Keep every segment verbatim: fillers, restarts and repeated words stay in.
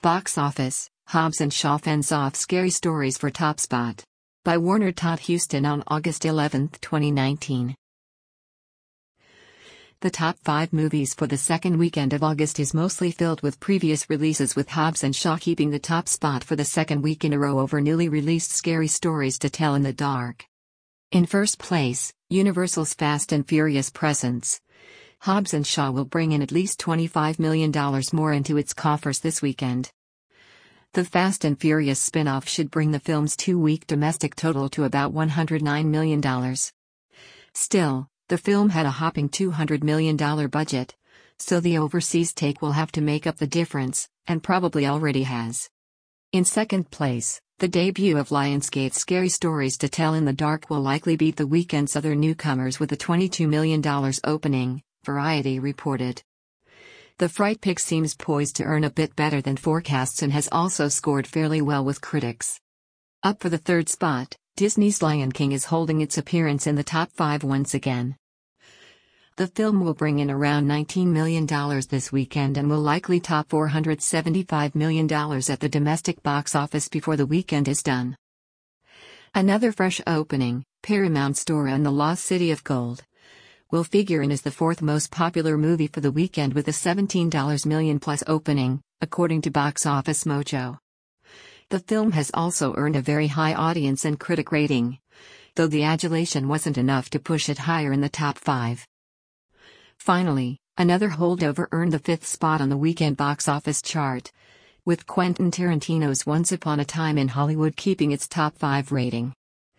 Box office, Hobbs and Shaw fends off Scary Stories for top spot. By Warner Todd Huston on August eleventh, twenty nineteen. The top five movies for the second weekend of August is mostly filled with previous releases, with Hobbs and Shaw keeping the top spot for the second week in a row over newly released Scary Stories to Tell in the Dark. In first place, Universal's Fast and Furious presents. Hobbs and Shaw will bring in at least twenty-five million dollars more into its coffers this weekend. The Fast and Furious spin-off should bring the film's two-week domestic total to about one hundred nine million dollars. Still, the film had a hopping two hundred million dollars budget, so the overseas take will have to make up the difference, and probably already has. In second place, the debut of Lionsgate's Scary Stories to Tell in the Dark will likely beat the weekend's other newcomers with a twenty-two million dollars opening, Variety reported. The Fright Pick seems poised to earn a bit better than forecasts and has also scored fairly well with critics. Up for the third spot, Disney's Lion King is holding its appearance in the top five once again. The film will bring in around nineteen million dollars this weekend and will likely top four hundred seventy-five million dollars at the domestic box office before the weekend is done. Another fresh opening, Paramount's Dora and the Lost City of Gold, will figure in as the fourth most popular movie for the weekend with a seventeen million dollars plus opening, according to Box Office Mojo. The film has also earned a very high audience and critic rating, though the adulation wasn't enough to push it higher in the top five. Finally, another holdover earned the fifth spot on the weekend box office chart, with Quentin Tarantino's Once Upon a Time in Hollywood keeping its top five rating.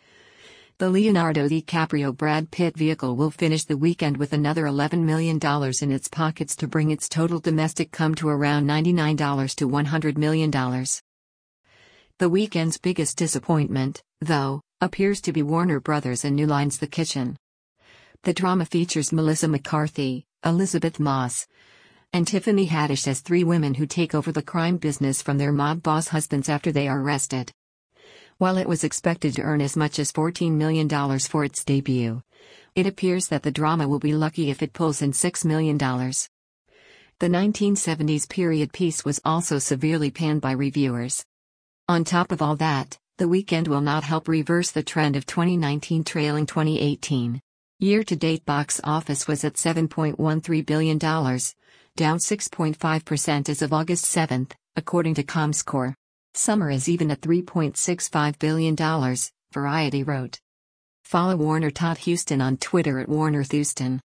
The Leonardo DiCaprio-Brad Pitt vehicle will finish the weekend with another eleven million dollars in its pockets to bring its total domestic come to around ninety-nine to one hundred million dollars. The weekend's biggest disappointment, though, appears to be Warner Brothers and New Line's The Kitchen. The drama features Melissa McCarthy, Elizabeth Moss, and Tiffany Haddish as three women who take over the crime business from their mob boss husbands after they are arrested. While it was expected to earn as much as fourteen million dollars for its debut, it appears that the drama will be lucky if it pulls in six million dollars. The nineteen seventies period piece was also severely panned by reviewers. On top of all that, the weekend will not help reverse the trend of twenty nineteen trailing twenty eighteen. Year-to-date box office was at seven point one three billion dollars, down six point five percent as of August seventh, according to ComScore. Summer is even at three point six five billion dollars, Variety wrote. Follow Warner Todd Huston on Twitter at Warner Thuston.